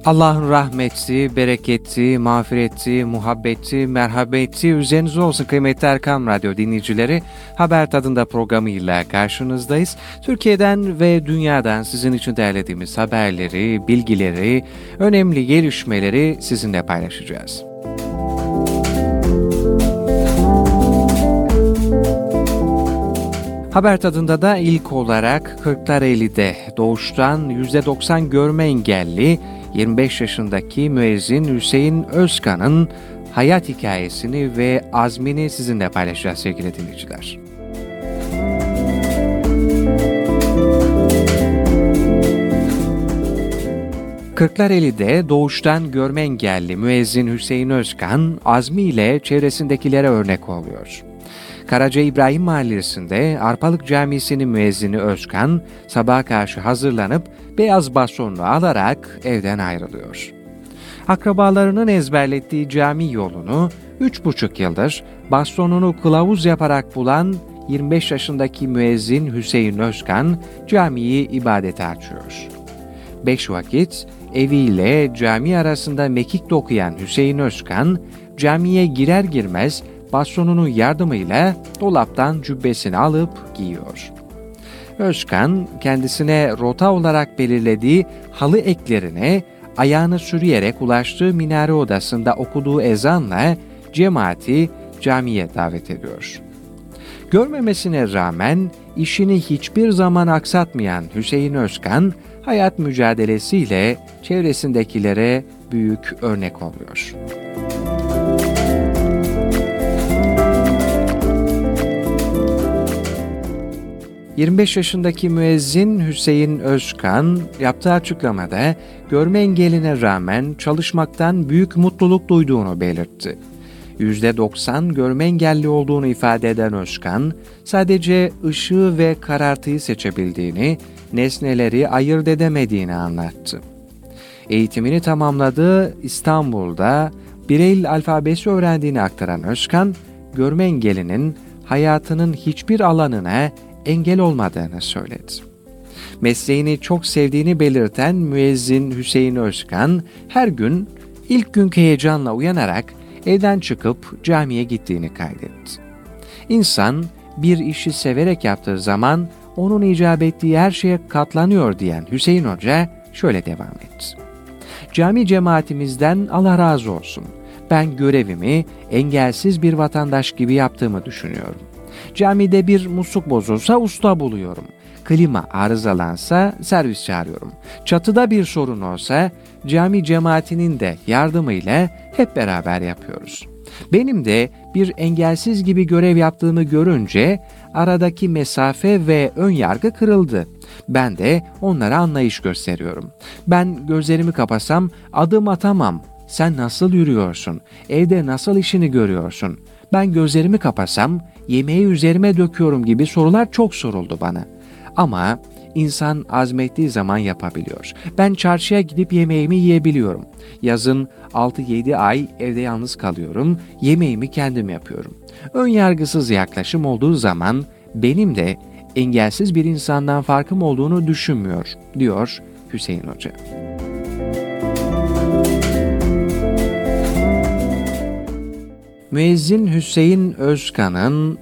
Allah'ın rahmeti, bereketi, mağfireti, muhabbeti, merhabeti üzerinize olsun kıymetli Erkam Radyo dinleyicileri. Haber Tadında programıyla karşınızdayız. Türkiye'den ve dünyadan sizin için derlediğimiz haberleri, bilgileri, önemli gelişmeleri sizinle paylaşacağız. Haber Tadında da ilk olarak Kırklareli'de doğuştan %90 görme engelli 25 yaşındaki müezzin Hüseyin Özkan'ın hayat hikayesini ve azmini sizinle paylaşacağız sevgili dinleyiciler. Kırklareli'de doğuştan görme engelli müezzin Hüseyin Özkan azmiyle çevresindekilere örnek oluyor. Karaca İbrahim Mahallesi'nde Arpalık Camisi'nin müezzini Özkan sabaha karşı hazırlanıp beyaz bastonunu alarak evden ayrılıyor. Akrabalarının ezberlettiği cami yolunu 3,5 yıldır bastonunu kılavuz yaparak bulan 25 yaşındaki müezzin Hüseyin Özkan camiyi ibadete açıyor. 5 vakit eviyle cami arasında mekik dokuyan Hüseyin Özkan camiye girer girmez bastonunun yardımıyla dolaptan cübbesini alıp giyiyor. Özkan kendisine rota olarak belirlediği halı eklerine ayağını sürüyerek ulaştığı minare odasında okuduğu ezanla cemaati camiye davet ediyor. Görmemesine rağmen işini hiçbir zaman aksatmayan Hüseyin Özkan, hayat mücadelesiyle çevresindekilere büyük örnek oluyor. ...25 yaşındaki müezzin Hüseyin Özkan yaptığı açıklamada görme engeline rağmen çalışmaktan büyük mutluluk duyduğunu belirtti. %90 görme engelli olduğunu ifade eden Özkan, sadece ışığı ve karartıyı seçebildiğini, nesneleri ayırt edemediğini anlattı. Eğitimini tamamladığı İstanbul'da Bireyl alfabesi öğrendiğini aktaran Özkan, görme engelinin hayatının hiçbir alanına engel olmadığını söyledi. Mesleğini çok sevdiğini belirten müezzin Hüseyin Özkan, her gün ilk günkü heyecanla uyanarak evden çıkıp camiye gittiğini kaydetti. İnsan bir işi severek yaptığı zaman onun icap ettiği her şeye katlanıyor diyen Hüseyin Hoca şöyle devam etti. Cami cemaatimizden Allah razı olsun. Ben görevimi engelsiz bir vatandaş gibi yaptığımı düşünüyorum. Camide bir musluk bozulsa usta buluyorum. Klima arızalansa servis çağırıyorum. Çatıda bir sorun olsa cami cemaatinin de yardımıyla hep beraber yapıyoruz. Benim de bir engelsiz gibi görev yaptığımı görünce aradaki mesafe ve ön yargı kırıldı. Ben de onlara anlayış gösteriyorum. Ben gözlerimi kapasam adım atamam. Sen nasıl yürüyorsun? Evde nasıl işini görüyorsun? Ben gözlerimi kapasam yemeği üzerime döküyorum gibi sorular çok soruldu bana. Ama insan azmettiği zaman yapabiliyor. Ben çarşıya gidip yemeğimi yiyebiliyorum. Yazın 6-7 ay evde yalnız kalıyorum. Yemeğimi kendim yapıyorum. Önyargısız yaklaşım olduğu zaman benim de engelsiz bir insandan farkım olduğunu düşünmüyor, diyor Hüseyin Hoca. Müezzin Hüseyin Özkan'ın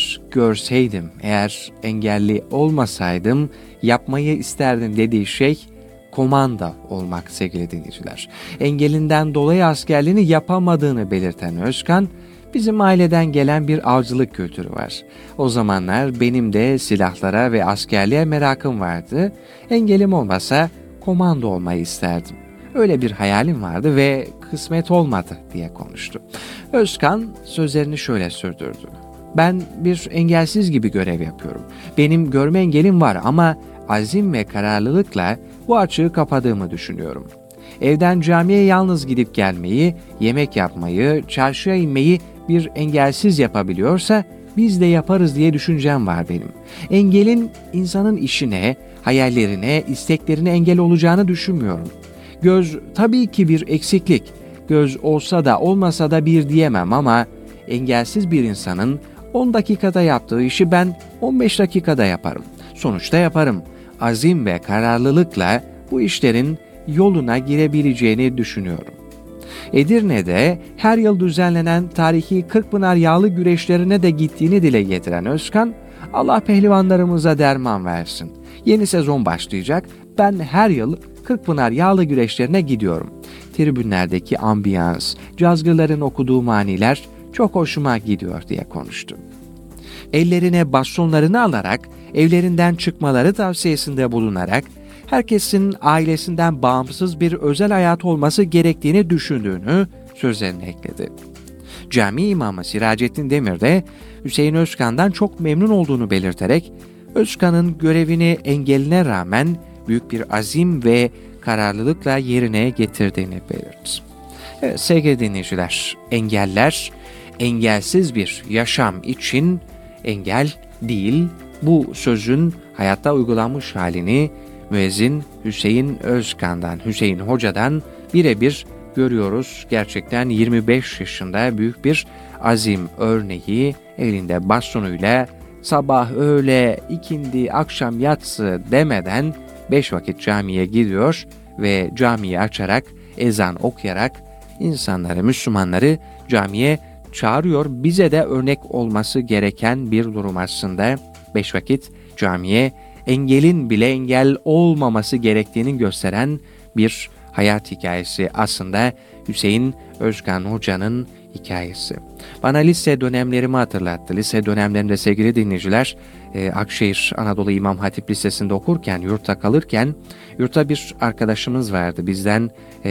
eğer engelli olmasaydım yapmayı isterdim dediği şey komanda olmak sevgili dinleyiciler. Engelinden dolayı askerliğini yapamadığını belirten Özkan, bizim aileden gelen bir avcılık kültürü var. O zamanlar benim de silahlara ve askerliğe merakım vardı. Engelim olmasa komando olmayı isterdim. Öyle bir hayalim vardı ve kısmet olmadı diye konuştu. Özkan sözlerini şöyle sürdürdü. Ben bir engelsiz gibi görev yapıyorum. Benim görme engelim var ama azim ve kararlılıkla bu açığı kapadığımı düşünüyorum. Evden camiye yalnız gidip gelmeyi, yemek yapmayı, çarşıya inmeyi bir engelsiz yapabiliyorsa biz de yaparız diye düşüncem var benim. Engelin insanın işine, hayallerine, isteklerine engel olacağını düşünmüyorum. Göz tabii ki bir eksiklik. Göz olsa da olmasa da bir diyemem ama engelsiz bir insanın 10 dakikada yaptığı işi ben 15 dakikada yaparım. Sonuçta yaparım. Azim ve kararlılıkla bu işlerin yoluna girebileceğini düşünüyorum. Edirne'de her yıl düzenlenen tarihi Kırkpınar yağlı güreşlerine de gittiğini dile getiren Özkan, Allah pehlivanlarımıza derman versin. Yeni sezon başlayacak, ben her yıl Kırkpınar yağlı güreşlerine gidiyorum. Tribünlerdeki ambiyans, cazgırların okuduğu maniler çok hoşuma gidiyor diye konuştu. Ellerine bastonlarını alarak, evlerinden çıkmaları tavsiyesinde bulunarak, herkesin ailesinden bağımsız bir özel hayat olması gerektiğini düşündüğünü sözlerine ekledi. Cami imamı Siracettin Demir de Hüseyin Özkan'dan çok memnun olduğunu belirterek, Özkan'ın görevini engeline rağmen büyük bir azim ve kararlılıkla yerine getirdiğini belirtti. Evet, sevgili dinleyiciler, engeller, engelsiz bir yaşam için engel değil, bu sözün hayatta uygulanmış halini müezzin Hüseyin Özkan'dan, Hüseyin Hoca'dan birebir görüyoruz. Gerçekten 25 yaşında büyük bir azim örneği, elinde bastonuyla sabah, öğle, ikindi, akşam, yatsı demeden 5 vakit camiye gidiyor ve camiyi açarak, ezan okuyarak insanları, Müslümanları camiye çağırıyor. Bize de örnek olması gereken bir durum aslında. 5 vakit camiye, engelin bile engel olmaması gerektiğini gösteren bir hayat hikayesi aslında Hüseyin Özkan Hoca'nın hikayesi. Bana lise dönemlerimi hatırlattı. Lise dönemlerinde sevgili dinleyiciler, Akşehir Anadolu İmam Hatip Lisesi'nde okurken, yurtta kalırken, yurtta bir arkadaşımız vardı. Bizden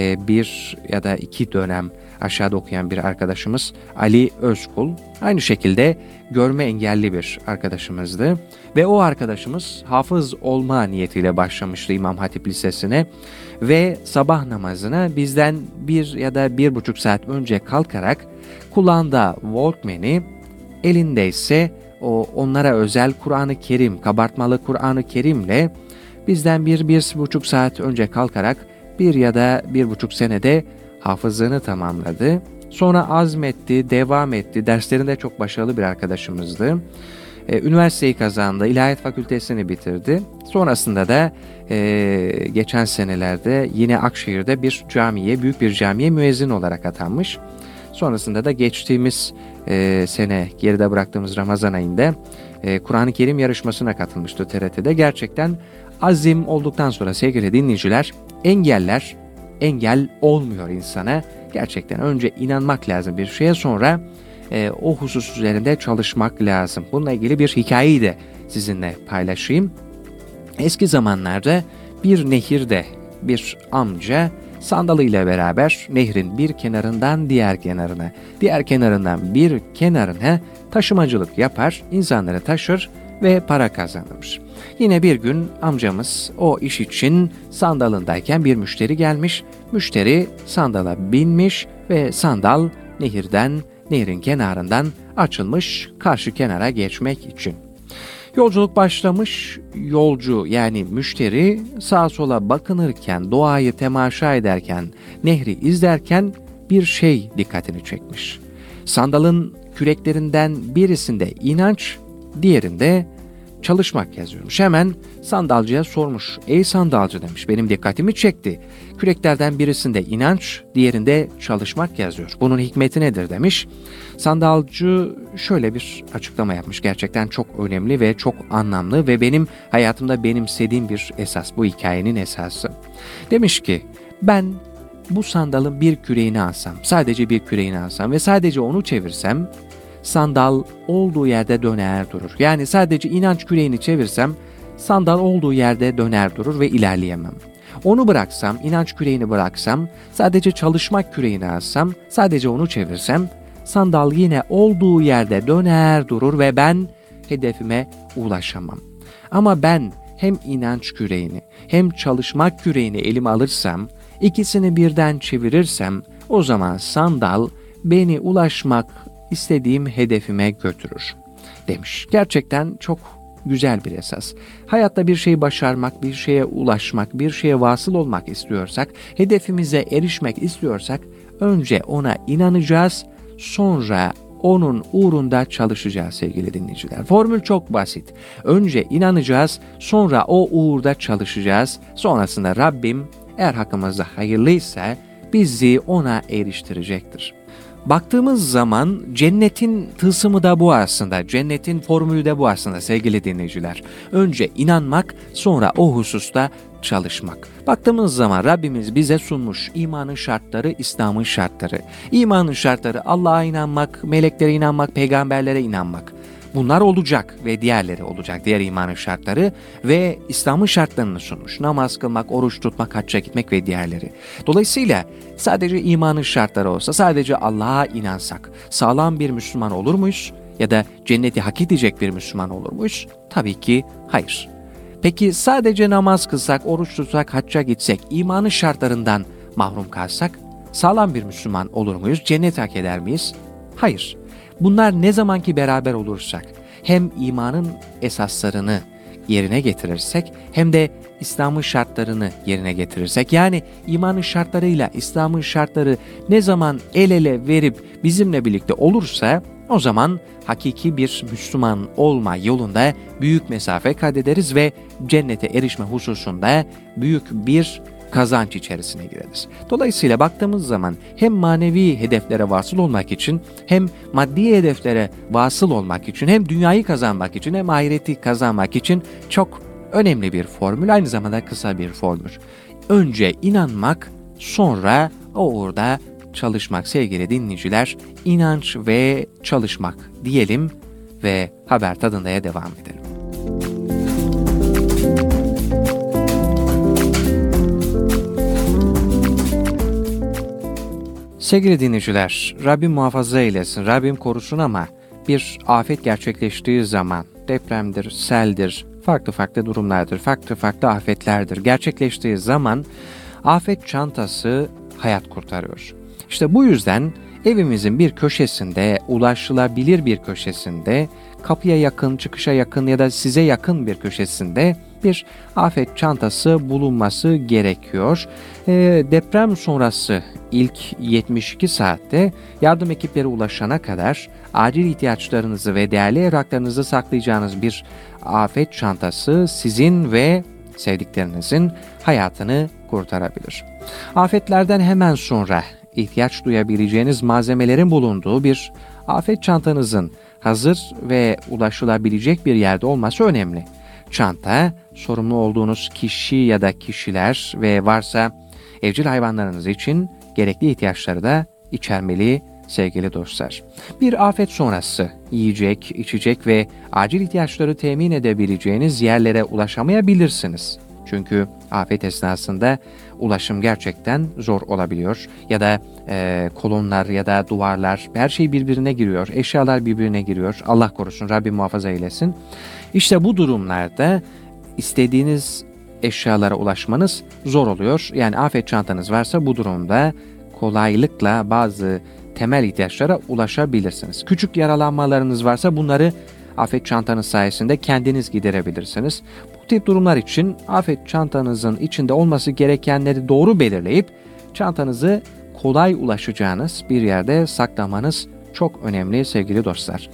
bir ya da 2 dönem aşağıda okuyan bir arkadaşımız Ali Özkul. Aynı şekilde görme engelli bir arkadaşımızdı. Ve o arkadaşımız hafız olma niyetiyle başlamıştı İmam Hatip Lisesi'ne. Ve sabah namazına bizden 1 ya da 1,5 saat önce kalkarak kulağında Walkman'i, elinde ise onlara özel Kur'an-ı Kerim, kabartmalı Kur'an-ı Kerim'le bizden 1,5 saat önce kalkarak 1 ya da 1,5 senede hafızlığını tamamladı. Sonra azmetti, devam etti. Derslerinde çok başarılı bir arkadaşımızdı. Üniversiteyi kazandı, İlahiyat Fakültesini bitirdi. Sonrasında da geçen senelerde yine Akşehir'de bir camiye, büyük bir camiye müezzin olarak atanmış. Sonrasında da geçtiğimiz sene geride bıraktığımız Ramazan ayında Kur'an-ı Kerim yarışmasına katılmıştı TRT'de. Gerçekten azim olduktan sonra sevgili dinleyiciler, engeller engel olmuyor insana. Gerçekten önce inanmak lazım bir şeye, sonra o husus üzerinde çalışmak lazım. Bununla ilgili bir hikayeyi de sizinle paylaşayım. Eski zamanlarda bir nehirde bir amca sandalıyla beraber nehrin bir kenarından diğer kenarına, diğer kenarından bir kenarına taşımacılık yapar, insanları taşır ve para kazanırmış. Yine bir gün amcamız o iş için sandalındayken bir müşteri gelmiş. Müşteri sandala binmiş ve sandal nehrin kenarından açılmış karşı kenara geçmek için. Yolculuk başlamış. Yolcu yani müşteri sağa sola bakınırken, doğayı temaşa ederken, nehri izlerken bir şey dikkatini çekmiş. Sandalın küreklerinden birisinde inanç, diğerinde çalışmak yazıyormuş. Hemen sandalcıya sormuş. Ey sandalcı demiş, benim dikkatimi çekti. Küreklerden birisinde inanç, diğerinde çalışmak yazıyor. Bunun hikmeti nedir demiş. Sandalcı şöyle bir açıklama yapmış. Gerçekten çok önemli ve çok anlamlı ve benim hayatımda benimsediğim bir esas. Bu hikayenin esası. Demiş ki, ben bu sandalın bir küreğini alsam, sadece bir küreğini alsam ve sadece onu çevirsem, sandal olduğu yerde döner durur. Yani sadece inanç küreğini çevirsem, sandal olduğu yerde döner durur ve ilerleyemem. Onu bıraksam, inanç küreğini bıraksam, sadece çalışmak küreğini alsam, sadece onu çevirsem, sandal yine olduğu yerde döner durur ve ben hedefime ulaşamam. Ama ben hem inanç küreğini hem çalışmak küreğini elime alırsam, ikisini birden çevirirsem, o zaman sandal beni ulaşmak istediğim hedefime götürür demiş. Gerçekten çok güzel bir esas. Hayatta bir şeyi başarmak, bir şeye ulaşmak, bir şeye vasıl olmak istiyorsak, hedefimize erişmek istiyorsak, önce ona inanacağız, sonra onun uğrunda çalışacağız sevgili dinleyiciler. Formül çok basit. Önce inanacağız, sonra o uğurda çalışacağız. Sonrasında Rabbim eğer hakkımızda hayırlıysa bizi ona eriştirecektir. Baktığımız zaman cennetin tılsımı da bu aslında, cennetin formülü de bu aslında sevgili dinleyiciler. Önce inanmak, sonra o hususta çalışmak. Baktığımız zaman Rabbimiz bize sunmuş imanın şartları, İslam'ın şartları. İmanın şartları Allah'a inanmak, meleklere inanmak, peygamberlere inanmak. Bunlar olacak ve diğerleri olacak, diğer imanın şartları ve İslam'ın şartlarını sunmuş. Namaz kılmak, oruç tutmak, hacca gitmek ve diğerleri. Dolayısıyla sadece imanın şartları olsa, sadece Allah'a inansak sağlam bir Müslüman olur muyuz? Ya da cenneti hak edecek bir Müslüman olur muyuz? Tabii ki hayır. Peki sadece namaz kılsak, oruç tutsak, hacca gitsek, imanın şartlarından mahrum kalsak sağlam bir Müslüman olur muyuz? Cennet hak eder miyiz? Hayır. Bunlar ne zaman ki beraber olursak, hem imanın esaslarını yerine getirirsek, hem de İslam'ın şartlarını yerine getirirsek, yani imanın şartlarıyla İslam'ın şartları ne zaman el ele verip bizimle birlikte olursa, o zaman hakiki bir Müslüman olma yolunda büyük mesafe kat ederiz ve cennete erişme hususunda büyük bir kazanç içerisine gireriz. Dolayısıyla baktığımız zaman hem manevi hedeflere vasıl olmak için, hem maddi hedeflere vasıl olmak için, hem dünyayı kazanmak için, hem ahireti kazanmak için çok önemli bir formül, aynı zamanda kısa bir formül. Önce inanmak, sonra o uğurda çalışmak sevgili dinleyiciler, inanç ve çalışmak diyelim ve haber tadındaya devam edelim. Sevgili dinleyiciler, Rabbim muhafaza eylesin, Rabbim korusun ama bir afet gerçekleştiği zaman, depremdir, seldir, farklı durumlardır, farklı afetlerdir gerçekleştiği zaman afet çantası hayat kurtarıyor. İşte bu yüzden evimizin bir köşesinde, ulaşılabilir bir köşesinde, kapıya yakın, çıkışa yakın ya da size yakın bir köşesinde bir afet çantası bulunması gerekiyor. Deprem sonrası ilk 72 saatte yardım ekipleri ulaşana kadar acil ihtiyaçlarınızı ve değerli evraklarınızı saklayacağınız bir afet çantası sizin ve sevdiklerinizin hayatını kurtarabilir. Afetlerden hemen sonra ihtiyaç duyabileceğiniz malzemelerin bulunduğu bir afet çantanızın hazır ve ulaşılabilecek bir yerde olması önemli. Çanta, sorumlu olduğunuz kişi ya da kişiler ve varsa evcil hayvanlarınız için gerekli ihtiyaçları da içermeli sevgili dostlar. Bir afet sonrası yiyecek, içecek ve acil ihtiyaçları temin edebileceğiniz yerlere ulaşamayabilirsiniz. Çünkü afet esnasında ulaşım gerçekten zor olabiliyor. Ya da kolonlar ya da duvarlar, her şey birbirine giriyor. Eşyalar birbirine giriyor. Allah korusun, Rabbim muhafaza eylesin. İşte bu durumlarda istediğiniz eşyalara ulaşmanız zor oluyor. Yani afet çantanız varsa bu durumda kolaylıkla bazı temel ihtiyaçlara ulaşabilirsiniz. Küçük yaralanmalarınız varsa bunları afet çantanız sayesinde kendiniz giderebilirsiniz. Bu tip durumlar için afet çantanızın içinde olması gerekenleri doğru belirleyip çantanızı kolay ulaşacağınız bir yerde saklamanız çok önemli sevgili dostlar.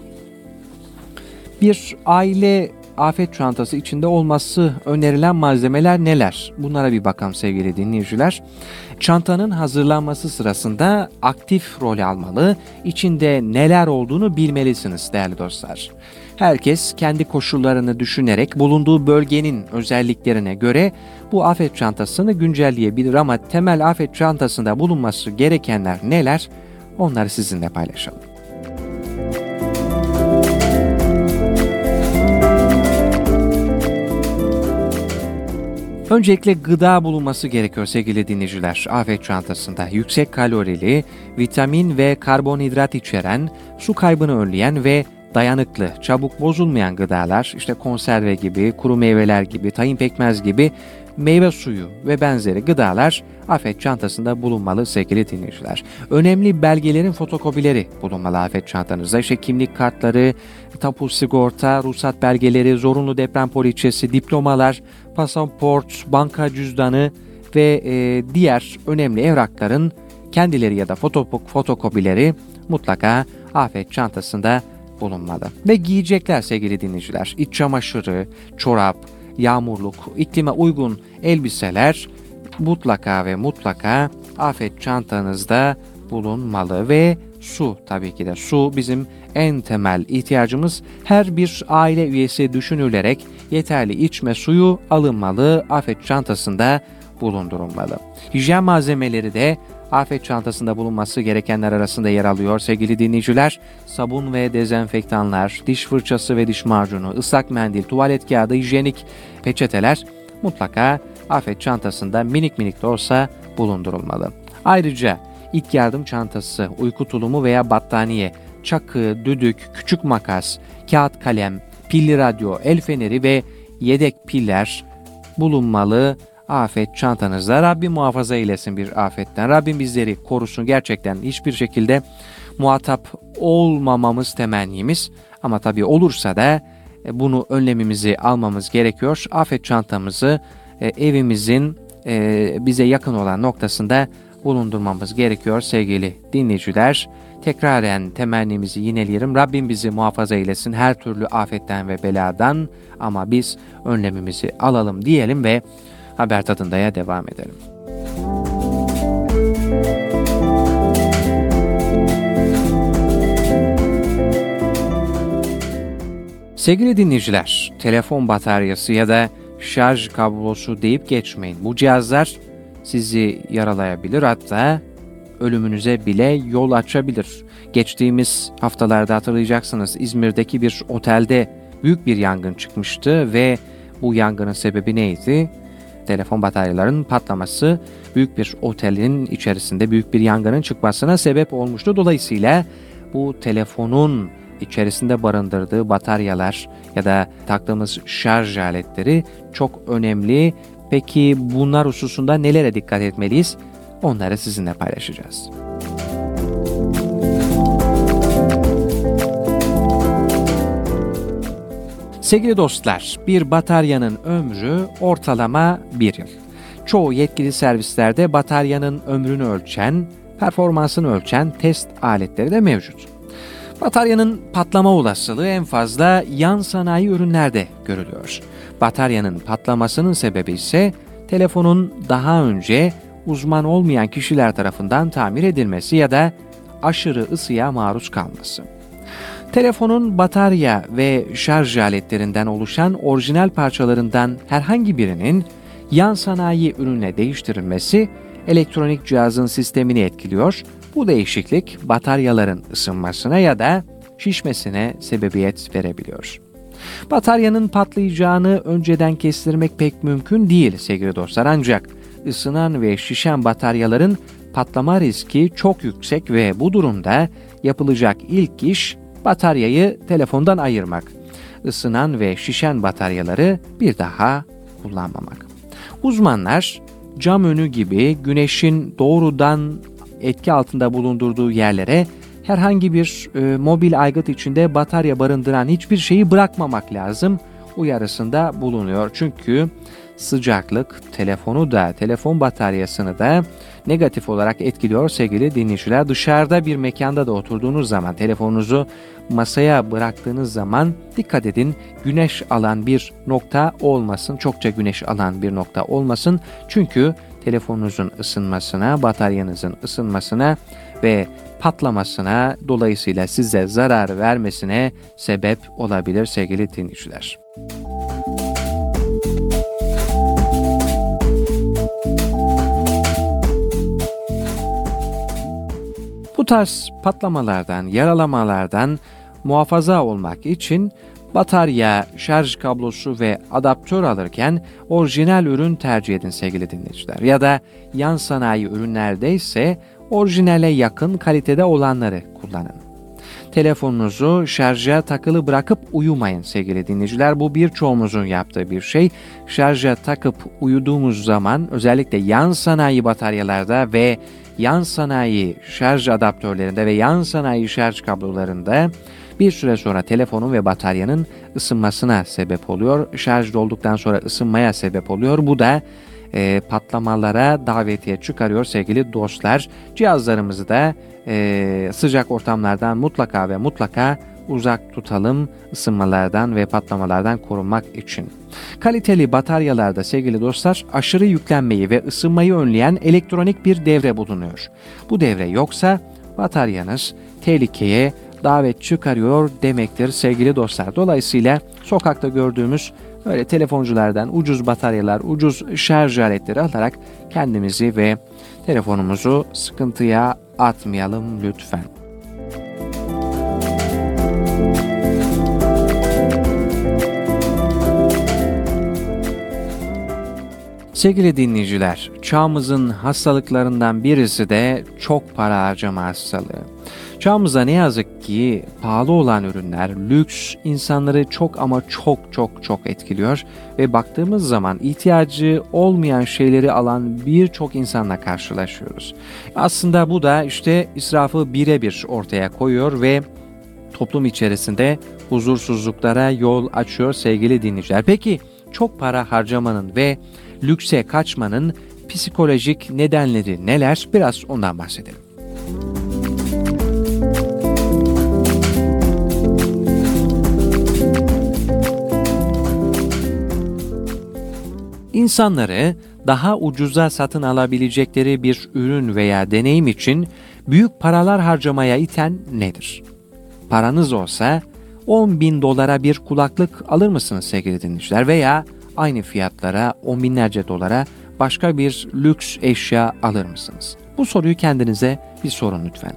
Bir aile afet çantası içinde olması önerilen malzemeler neler? Bunlara bir bakalım sevgili dinleyiciler. Çantanın hazırlanması sırasında aktif rol almalı, içinde neler olduğunu bilmelisiniz değerli dostlar. Herkes kendi koşullarını düşünerek bulunduğu bölgenin özelliklerine göre bu afet çantasını güncelleyebilir ama temel afet çantasında bulunması gerekenler neler? Onları sizinle paylaşalım. Öncelikle gıda bulunması gerekiyor sevgili dinleyiciler afet çantasında. Yüksek kalorili, vitamin ve karbonhidrat içeren, su kaybını önleyen ve dayanıklı, çabuk bozulmayan gıdalar, işte konserve gibi, kuru meyveler gibi, tahin pekmez gibi meyve suyu ve benzeri gıdalar afet çantasında bulunmalı sevgili dinleyiciler. Önemli belgelerin fotokopileri bulunmalı afet çantanızda. İşte kimlik kartları, tapu sigorta, ruhsat belgeleri, zorunlu deprem poliçesi, diplomalar, pasaport, banka cüzdanı ve diğer önemli evrakların kendileri ya da fotokopileri mutlaka afet çantasında bulunmalı. Ve giyecekler sevgili dinleyiciler. İç çamaşırı, çorap, yağmurluk, iklime uygun elbiseler mutlaka ve mutlaka afet çantanızda bulunmalı ve su, tabii ki de su bizim en temel ihtiyacımız. Her bir aile üyesi düşünülerek yeterli içme suyu alınmalı, afet çantasında bulundurulmalı. Hijyen malzemeleri de afet çantasında bulunması gerekenler arasında yer alıyor sevgili dinleyiciler. Sabun ve dezenfektanlar, diş fırçası ve diş macunu, ıslak mendil, tuvalet kağıdı, hijyenik peçeteler mutlaka afet çantasında minik minik de olsa bulundurulmalı. Ayrıca ilk yardım çantası, uyku tulumu veya battaniye, çakı, düdük, küçük makas, kağıt kalem, pilli radyo, el feneri ve yedek piller bulunmalı afet çantanızda. Rabbim muhafaza eylesin bir afetten. Rabbim bizleri korusun. Gerçekten hiçbir şekilde muhatap olmamamız temennimiz. Ama tabii olursa da bunu önlemimizi almamız gerekiyor. Afet çantamızı evimizin bize yakın olan noktasında bulundurmamız gerekiyor sevgili dinleyiciler. Tekraren temennimizi yineleyelim. Rabbim bizi muhafaza eylesin her türlü afetten ve beladan, ama biz önlemimizi alalım diyelim ve haber tadındaya devam edelim. Sevgili dinleyiciler, telefon bataryası ya da şarj kablosu deyip geçmeyin. Bu cihazlar sizi yaralayabilir, hatta ölümünüze bile yol açabilir. Geçtiğimiz haftalarda hatırlayacaksınız, İzmir'deki bir otelde büyük bir yangın çıkmıştı ve bu yangının sebebi neydi? Telefon bataryalarının patlaması büyük bir otelin içerisinde büyük bir yangının çıkmasına sebep olmuştu. Dolayısıyla bu telefonun içerisinde barındırdığı bataryalar ya da taktığımız şarj aletleri çok önemli. Peki bunlar hususunda nelere dikkat etmeliyiz? Onları sizinle paylaşacağız. Sevgili dostlar, bir bataryanın ömrü ortalama 1 yıl. Çoğu yetkili servislerde bataryanın ömrünü ölçen, performansını ölçen test aletleri de mevcut. Bataryanın patlama olasılığı en fazla yan sanayi ürünlerde görülüyor. Bataryanın patlamasının sebebi ise telefonun daha önce uzman olmayan kişiler tarafından tamir edilmesi ya da aşırı ısıya maruz kalması. Telefonun batarya ve şarj aletlerinden oluşan orijinal parçalarından herhangi birinin yan sanayi ürüne değiştirilmesi elektronik cihazın sistemini etkiliyor. Bu değişiklik bataryaların ısınmasına ya da şişmesine sebebiyet verebiliyor. Bataryanın patlayacağını önceden kestirmek pek mümkün değil sevgili dostlar, ancak ısınan ve şişen bataryaların patlama riski çok yüksek ve bu durumda yapılacak ilk iş bataryayı telefondan ayırmak. Isınan ve şişen bataryaları bir daha kullanmamak. Uzmanlar cam önü gibi güneşin doğrudan etki altında bulundurduğu yerlere herhangi bir mobil aygıt içinde batarya barındıran hiçbir şeyi bırakmamak lazım uyarısında bulunuyor. Çünkü sıcaklık telefonu da, telefon bataryasını da negatif olarak etkiliyor sevgili dinleyiciler. Dışarıda bir mekanda da oturduğunuz zaman, telefonunuzu masaya bıraktığınız zaman dikkat edin, güneş alan bir nokta olmasın, çokça güneş alan bir nokta olmasın. Çünkü telefonunuzun ısınmasına, bataryanızın ısınmasına ve patlamasına, dolayısıyla size zarar vermesine sebep olabilir sevgili dinleyiciler. Bu tarz patlamalardan, yaralamalardan muhafaza olmak için batarya, şarj kablosu ve adaptör alırken orijinal ürün tercih edin sevgili dinleyiciler. Ya da yan sanayi ürünlerde ise orijinale yakın kalitede olanları kullanın. Telefonunuzu şarja takılı bırakıp uyumayın sevgili dinleyiciler. Bu birçoğumuzun yaptığı bir şey. Şarja takıp uyuduğumuz zaman özellikle yan sanayi bataryalarda ve yan sanayi şarj adaptörlerinde ve yan sanayi şarj kablolarında bir süre sonra telefonun ve bataryanın ısınmasına sebep oluyor. Şarj olduktan sonra ısınmaya sebep oluyor. Bu da patlamalara davetiye çıkarıyor sevgili dostlar. Cihazlarımızı da sıcak ortamlardan mutlaka ve mutlaka uzak tutalım ısınmalardan ve patlamalardan korunmak için. Kaliteli bataryalarda sevgili dostlar aşırı yüklenmeyi ve ısınmayı önleyen elektronik bir devre bulunuyor. Bu devre yoksa bataryanız tehlikeye davet çıkarıyor demektir sevgili dostlar. Dolayısıyla sokakta gördüğümüz öyle telefonculardan ucuz bataryalar, ucuz şarj aletleri alarak kendimizi ve telefonumuzu sıkıntıya atmayalım lütfen. Sevgili dinleyiciler, çağımızın hastalıklarından birisi de çok para harcama hastalığı. Çağımızda ne yazık ki pahalı olan ürünler, lüks insanları çok ama çok etkiliyor ve baktığımız zaman ihtiyacı olmayan şeyleri alan birçok insanla karşılaşıyoruz. Aslında bu da işte israfı birebir ortaya koyuyor ve toplum içerisinde huzursuzluklara yol açıyor sevgili dinleyiciler. Peki çok para harcamanın ve lükse kaçmanın psikolojik nedenleri neler? Biraz ondan bahsedelim. İnsanları daha ucuza satın alabilecekleri bir ürün veya deneyim için büyük paralar harcamaya iten nedir? Paranız olsa 10.000 dolara bir kulaklık alır mısınız sevgili dinleyiciler? Veya aynı fiyatlara 10 binlerce dolara başka bir lüks eşya alır mısınız? Bu soruyu kendinize bir sorun lütfen.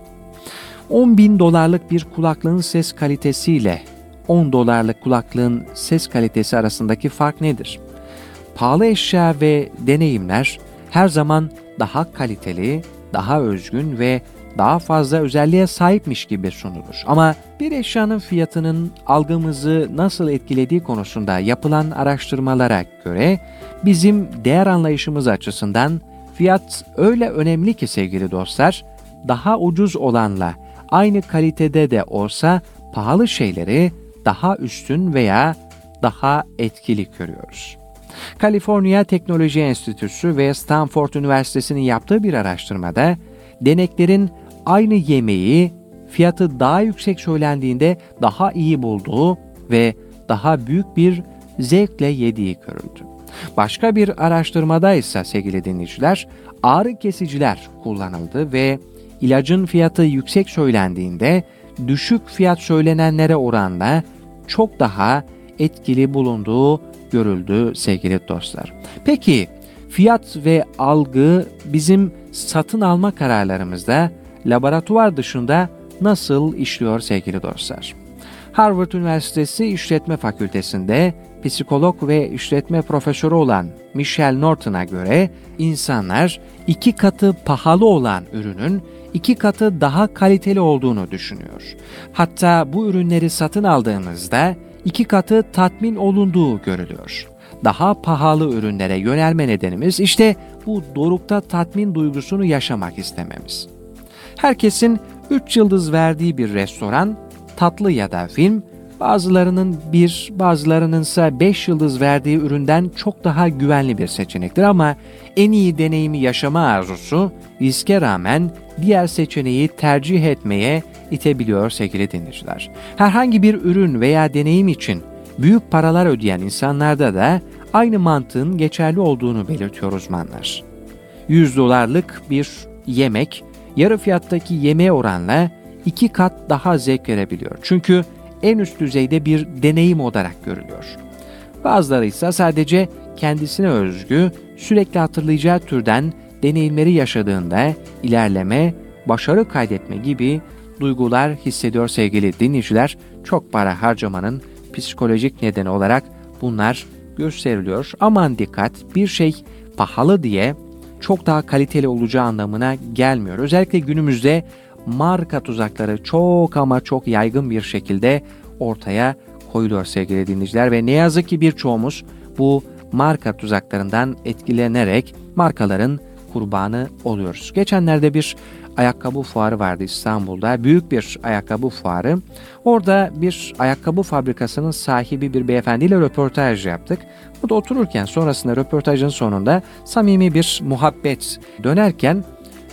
10.000 dolarlık bir kulaklığın ses kalitesiyle 10 dolarlık kulaklığın ses kalitesi arasındaki fark nedir? Pahalı eşya ve deneyimler her zaman daha kaliteli, daha özgün ve daha fazla özelliğe sahipmiş gibi sunulur. Ama bir eşyanın fiyatının algımızı nasıl etkilediği konusunda yapılan araştırmalara göre bizim değer anlayışımız açısından fiyat öyle önemli ki sevgili dostlar, daha ucuz olanla aynı kalitede de olsa pahalı şeyleri daha üstün veya daha etkili görüyoruz. Kaliforniya Teknoloji Enstitüsü ve Stanford Üniversitesi'nin yaptığı bir araştırmada deneklerin aynı yemeği fiyatı daha yüksek söylendiğinde daha iyi bulduğu ve daha büyük bir zevkle yediği görüldü. Başka bir araştırmada ise sevgili dinleyiciler ağrı kesiciler kullanıldı ve ilacın fiyatı yüksek söylendiğinde düşük fiyat söylenenlere oranla çok daha etkili bulunduğu görüldü sevgili dostlar. Peki fiyat ve algı bizim satın alma kararlarımızda laboratuvar dışında nasıl işliyor sevgili dostlar? Harvard Üniversitesi İşletme Fakültesi'nde psikolog ve işletme profesörü olan Michelle Norton'a göre insanlar 2 katı pahalı olan ürünün 2 katı daha kaliteli olduğunu düşünüyor. Hatta bu ürünleri satın aldığımızda 2 katı tatmin olunduğu görülüyor. Daha pahalı ürünlere yönelme nedenimiz işte bu dorukta tatmin duygusunu yaşamak istememiz. Herkesin 3 yıldız verdiği bir restoran, tatlı ya da film, bazılarının 1, bazılarının ise 5 yıldız verdiği üründen çok daha güvenli bir seçenektir ama en iyi deneyimi yaşama arzusu riske rağmen diğer seçeneği tercih etmeye itebiliyor sevgili dinleyiciler. Herhangi bir ürün veya deneyim için büyük paralar ödeyen insanlarda da aynı mantığın geçerli olduğunu belirtiyor uzmanlar. 100 dolarlık bir yemek yarı fiyattaki yemeğe oranla 2 kat daha zevk verebiliyor. Çünkü en üst düzeyde bir deneyim olarak görülüyor. Bazıları ise sadece kendisine özgü, sürekli hatırlayacağı türden deneyimleri yaşadığında ilerleme, başarı kaydetme gibi duygular hissediyor sevgili dinleyiciler. Çok para harcamanın psikolojik nedeni olarak bunlar gösteriliyor. Aman dikkat, bir şey pahalı diye çok daha kaliteli olacağı anlamına gelmiyor. Özellikle günümüzde marka tuzakları çok ama çok yaygın bir şekilde ortaya koyuluyor sevgili dinleyiciler ve ne yazık ki birçoğumuz bu marka tuzaklarından etkilenerek markaların kurbanı oluyoruz. Geçenlerde bir ayakkabı fuarı vardı İstanbul'da. Büyük bir ayakkabı fuarı. Orada bir ayakkabı fabrikasının sahibi bir beyefendiyle röportaj yaptık. O da otururken sonrasında röportajın sonunda samimi bir muhabbet dönerken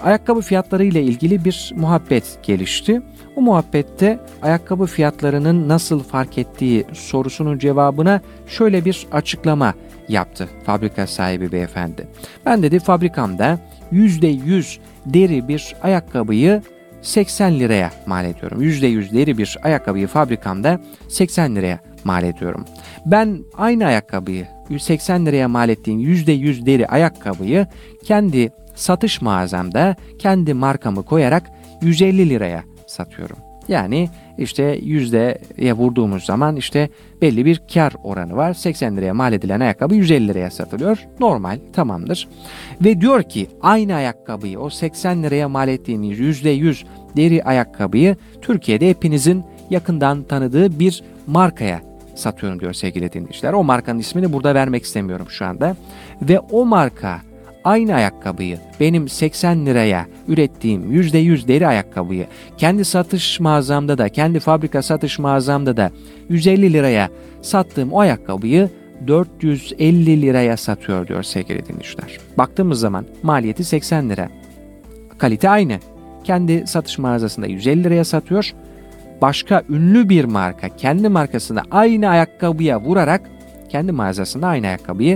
ayakkabı fiyatları ile ilgili bir muhabbet gelişti. O muhabbette ayakkabı fiyatlarının nasıl fark ettiği sorusunun cevabına şöyle bir açıklama yaptı fabrika sahibi beyefendi. Ben dedi fabrikamda %100 deri bir ayakkabıyı 80 liraya mal ediyorum. %100 deri bir ayakkabıyı fabrikamda 80 liraya mal ediyorum. Ben aynı ayakkabıyı 180 liraya mal ettiğim %100 deri ayakkabıyı kendi satış mağazamda kendi markamı koyarak 150 liraya satıyorum. Yani işte yüzdeye vurduğumuz zaman işte belli bir kar oranı var. 80 liraya mal edilen ayakkabı 150 liraya satılıyor. Normal, tamamdır. Ve diyor ki aynı ayakkabıyı o 80 liraya mal ettiğimiz %100 deri ayakkabıyı Türkiye'de hepinizin yakından tanıdığı bir markaya satıyorum diyor sevgili dinleyiciler. O markanın ismini burada vermek istemiyorum şu anda. Ve o marka aynı ayakkabıyı benim 80 liraya ürettiğim %100 deri ayakkabıyı kendi satış mağazamda da kendi fabrika satış mağazamda da 150 liraya sattığım o ayakkabıyı 450 liraya satıyor diyor sevgili dinleyiciler. Baktığımız zaman maliyeti 80 lira. Kalite aynı. Kendi satış mağazasında 150 liraya satıyor. Başka ünlü bir marka kendi markasında aynı ayakkabıya vurarak kendi mağazasında aynı ayakkabıyı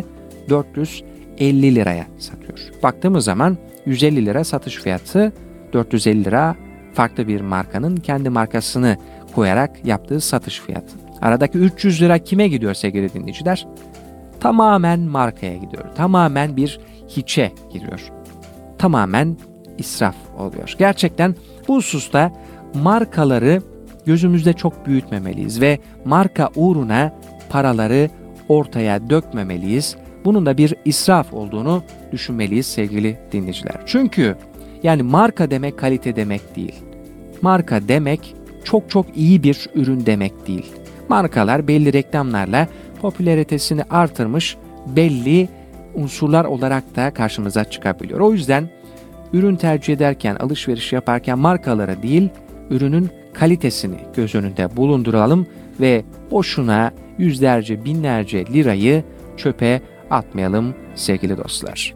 450 liraya satıyor. Baktığımız zaman 150 lira satış fiyatı, 450 lira farklı bir markanın kendi markasını koyarak yaptığı satış fiyatı. Aradaki 300 lira kime gidiyor sevgili dinleyiciler? Tamamen markaya gidiyor. Tamamen bir hiçe gidiyor. Tamamen israf oluyor. Gerçekten bu hususta markaları gözümüzde çok büyütmemeliyiz ve marka uğruna paraları ortaya dökmemeliyiz. Bunun da bir israf olduğunu düşünmeliyiz sevgili dinleyiciler. Çünkü yani marka demek kalite demek değil. Marka demek çok çok iyi bir ürün demek değil. Markalar belli reklamlarla popülaritesini artırmış belli unsurlar olarak da karşımıza çıkabiliyor. O yüzden ürün tercih ederken, alışveriş yaparken markalara değil, ürünün kalitesini göz önünde bulunduralım ve boşuna yüzlerce, binlerce lirayı çöpe atmayalım sevgili dostlar.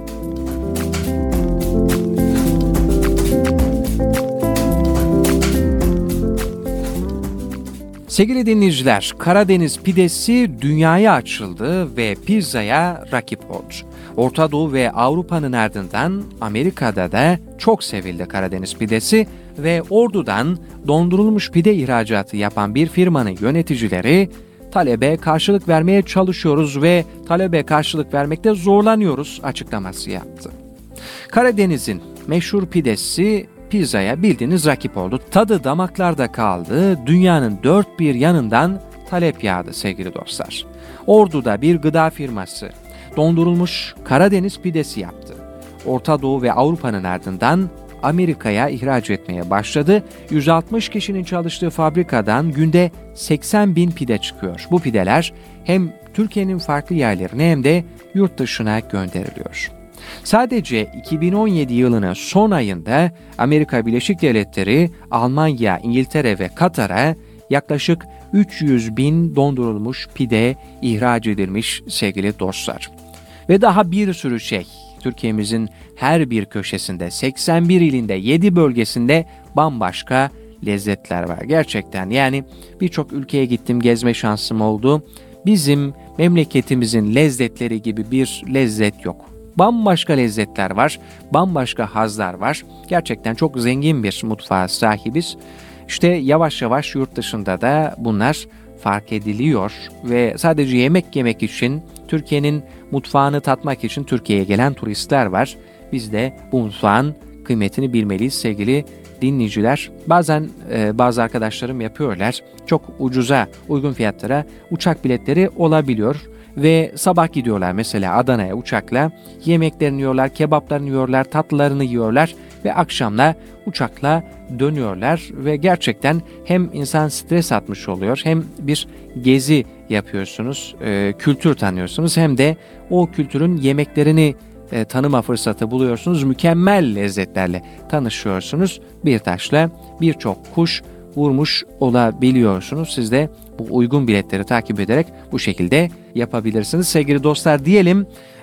Sevgili dinleyiciler, Karadeniz pidesi dünyaya açıldı ve pizzaya rakip oldu. Orta Doğu ve Avrupa'nın ardından Amerika'da da çok sevildi Karadeniz pidesi ve Ordu'dan dondurulmuş pide ihracatı yapan bir firmanın yöneticileri talebe karşılık vermeye çalışıyoruz ve talebe karşılık vermekte zorlanıyoruz açıklaması yaptı. Karadeniz'in meşhur pidesi pizzaya bildiğiniz rakip oldu. Tadı damaklarda kaldı. Dünyanın dört bir yanından talep yağdı sevgili dostlar. Ordu'da bir gıda firması dondurulmuş Karadeniz pidesi yaptı. Orta Doğu ve Avrupa'nın ardından Amerika'ya ihraç etmeye başladı. 160 kişinin çalıştığı fabrikadan günde 80 bin pide çıkıyor. Bu pideler hem Türkiye'nin farklı yerlerine hem de yurt dışına gönderiliyor. Sadece 2017 yılının son ayında Amerika Birleşik Devletleri, Almanya, İngiltere ve Katar'a yaklaşık 300 bin dondurulmuş pide ihraç edilmiş sevgili dostlar. Ve daha bir sürü şey. Türkiye'mizin her bir köşesinde, 81 ilinde, 7 bölgesinde bambaşka lezzetler var. Gerçekten yani birçok ülkeye gittim, gezme şansım oldu. Bizim memleketimizin lezzetleri gibi bir lezzet yok. Bambaşka lezzetler var, bambaşka hazlar var. Gerçekten çok zengin bir mutfağa sahibiz. İşte yavaş yavaş yurt dışında da bunlar fark ediliyor ve sadece yemek için, Türkiye'nin mutfağını tatmak için Türkiye'ye gelen turistler var. Biz de bu mutfağın kıymetini bilmeliyiz sevgili dinleyiciler. Bazen bazı arkadaşlarım yapıyorlar. Çok ucuza, uygun fiyatlara uçak biletleri olabiliyor. Ve sabah gidiyorlar mesela Adana'ya uçakla, yemeklerini yiyorlar, kebaplarını yiyorlar, tatlılarını yiyorlar ve akşamla uçakla dönüyorlar ve gerçekten hem insan stres atmış oluyor hem bir gezi yapıyorsunuz, kültür tanıyorsunuz hem de o kültürün yemeklerini tanıma fırsatı buluyorsunuz, mükemmel lezzetlerle tanışıyorsunuz. Bir taşla birçok kuş vurmuş olabiliyorsunuz. Siz de bu uygun biletleri takip ederek bu şekilde yapabilirsiniz. Sevgili dostlar diyelim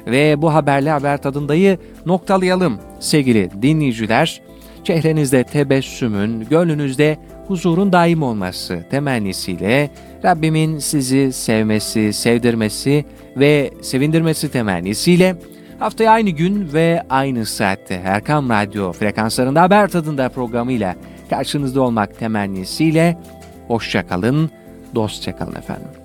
Ve bu haberle Haber Tadında'yı noktalayalım sevgili dinleyiciler. Çehrenizde tebessümün, gönlünüzde huzurun daim olması temennisiyle Rabbimin sizi sevmesi, sevdirmesi ve sevindirmesi temennisiyle haftaya aynı gün ve aynı saatte Erkam Radyo frekanslarında Haber Tadında programıyla karşınızda olmak temennisiyle hoşça kalın, dostça kalın efendim.